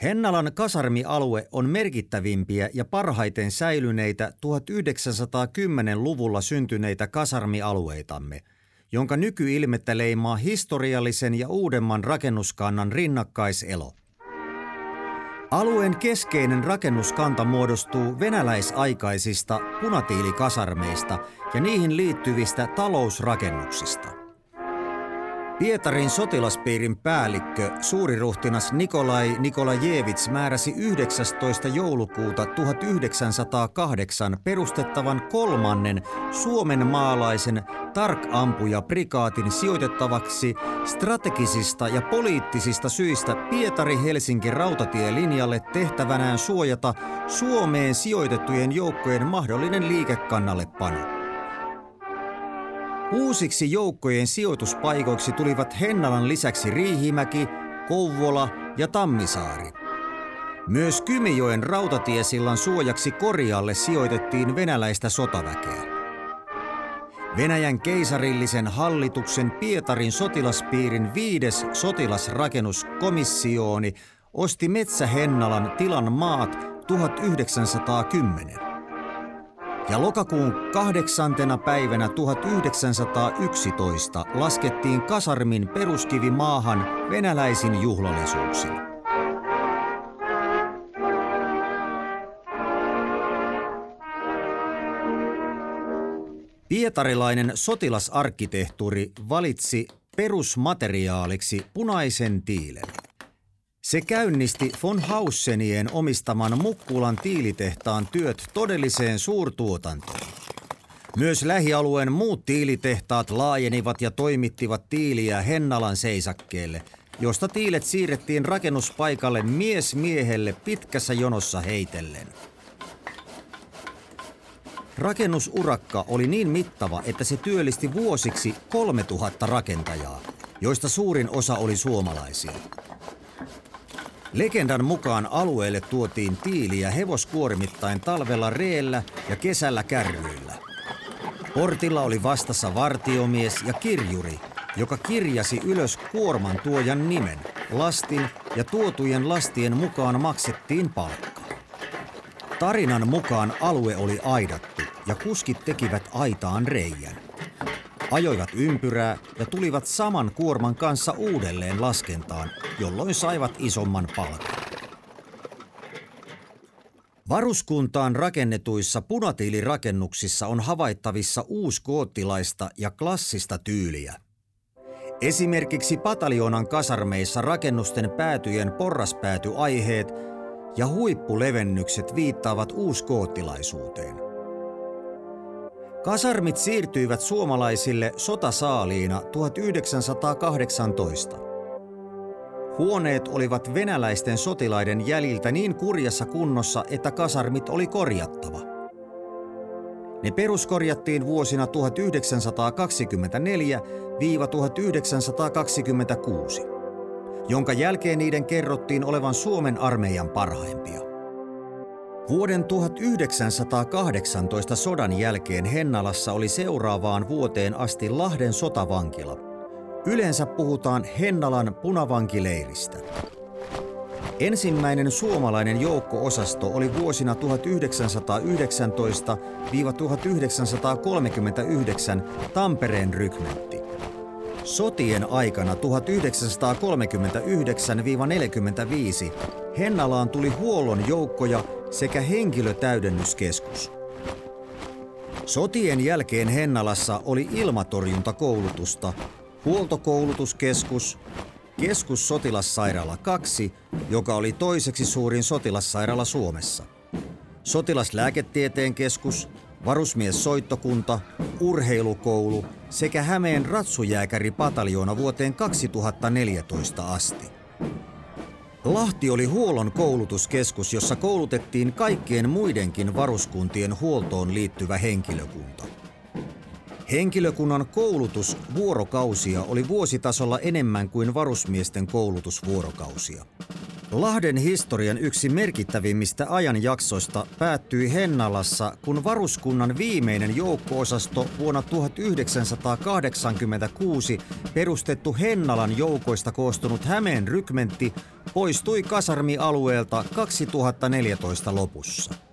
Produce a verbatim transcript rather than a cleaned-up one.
Hennalan kasarmialue on merkittävimpiä ja parhaiten säilyneitä tuhatyhdeksänsataakymmenen-luvulla syntyneitä kasarmialueitamme, jonka nykyilmettä leimaa historiallisen ja uudemman rakennuskannan rinnakkaiselo. Alueen keskeinen rakennuskanta muodostuu venäläisaikaisista punatiilikasarmeista ja niihin liittyvistä talousrakennuksista. Pietarin sotilaspiirin päällikkö suuriruhtinas Nikolai Nikolajevits määräsi yhdeksästoista joulukuuta tuhatyhdeksänsataakahdeksan perustettavan kolmannen suomenmaalaisen tarkampujaprikaatin sijoitettavaksi strategisista ja poliittisista syistä Pietari-Helsinki rautatielinjalle tehtävänään suojata Suomeen sijoitettujen joukkojen mahdollinen liikekannallepano. Uusiksi joukkojen sijoituspaikoiksi tulivat Hennalan lisäksi Riihimäki, Kouvola ja Tammisaari. Myös Kymijoen rautatiesillan suojaksi Korialle sijoitettiin venäläistä sotaväkeä. Venäjän keisarillisen hallituksen Pietarin sotilaspiirin viides sotilasrakennuskomissiooni osti Metsä-Hennalan tilan maat tuhatyhdeksänsataakymmenen. Ja lokakuun kahdeksantena päivänä tuhatyhdeksänsataayksitoista laskettiin kasarmin peruskivi maahan venäläisin juhlallisuuksin. Pietarilainen sotilasarkkitehtuuri valitsi perusmateriaaliksi punaisen tiilen. Se käynnisti von Haussenien omistaman Mukkulan tiilitehtaan työt todelliseen suurtuotantoon. Myös lähialueen muut tiilitehtaat laajenivat ja toimittivat tiiliä Hennalan seisakkeelle, josta tiilet siirrettiin rakennuspaikalle mies miehelle pitkässä jonossa heitellen. Rakennusurakka oli niin mittava, että se työllisti vuosiksi kolmetuhatta rakentajaa, joista suurin osa oli suomalaisia. Legendan mukaan alueelle tuotiin tiiliä hevoskuormittain talvella reellä ja kesällä kärryillä. Portilla oli vastassa vartiomies ja kirjuri, joka kirjasi ylös kuorman tuojan nimen, lastin ja tuotujen lastien mukaan maksettiin palkkaa. Tarinan mukaan alue oli aidattu ja kuskit tekivät aitaan reijän. Ajoivat ympyrää ja tulivat saman kuorman kanssa uudelleen laskentaan, jolloin saivat isomman palkan. Varuskuntaan rakennetuissa punatiilirakennuksissa on havaittavissa uusgoottilaista ja klassista tyyliä. Esimerkiksi pataljoonan kasarmeissa rakennusten päätyjen porraspäätyaiheet ja huippulevennykset viittaavat uusgoottilaisuuteen. Kasarmit siirtyivät suomalaisille sotasaaliina tuhatyhdeksänsataakahdeksantoista. Huoneet olivat venäläisten sotilaiden jäljiltä niin kurjassa kunnossa, että kasarmit oli korjattava. Ne peruskorjattiin vuosina tuhatyhdeksänsataakaksikymmentäneljä tuhatyhdeksänsataakaksikymmentäkuusi, jonka jälkeen niiden kerrottiin olevan Suomen armeijan parhaimpia. Vuoden tuhatyhdeksänsataakahdeksantoista sodan jälkeen Hennalassa oli seuraavaan vuoteen asti Lahden sotavankila. Yleensä puhutaan Hennalan punavankileiristä. Ensimmäinen suomalainen joukko-osasto oli vuosina tuhatyhdeksänsataayhdeksäntoista tuhatyhdeksänsataakolmekymmentäyhdeksän Tampereen rykmentti. Sotien aikana tuhatyhdeksänsataakolmekymmentäyhdeksän neljäkymmentäviisi Hennalaan tuli huollon joukkoja sekä henkilötäydennyskeskus. Sotien jälkeen Hennalassa oli ilmatorjuntakoulutusta, huoltokoulutuskeskus, keskussotilassairaala kaksi, joka oli toiseksi suurin sotilassairaala Suomessa, sotilaslääketieteen keskus, varusmiessoittokunta, urheilukoulu sekä Hämeen ratsujääkäripataljoona vuoteen kaksituhattaneljätoista asti. Lahti oli huollon koulutuskeskus, jossa koulutettiin kaikkien muidenkin varuskuntien huoltoon liittyvä henkilökunta. Henkilökunnan koulutusvuorokausia oli vuositasolla enemmän kuin varusmiesten koulutusvuorokausia. Lahden historian yksi merkittävimmistä ajanjaksoista päättyi Hennalassa, kun varuskunnan viimeinen joukko-osasto vuonna tuhatyhdeksänsataakahdeksankymmentäkuusi perustettu Hennalan joukoista koostunut Hämeen rykmentti poistui kasarmialueelta kaksituhattaneljätoista lopussa.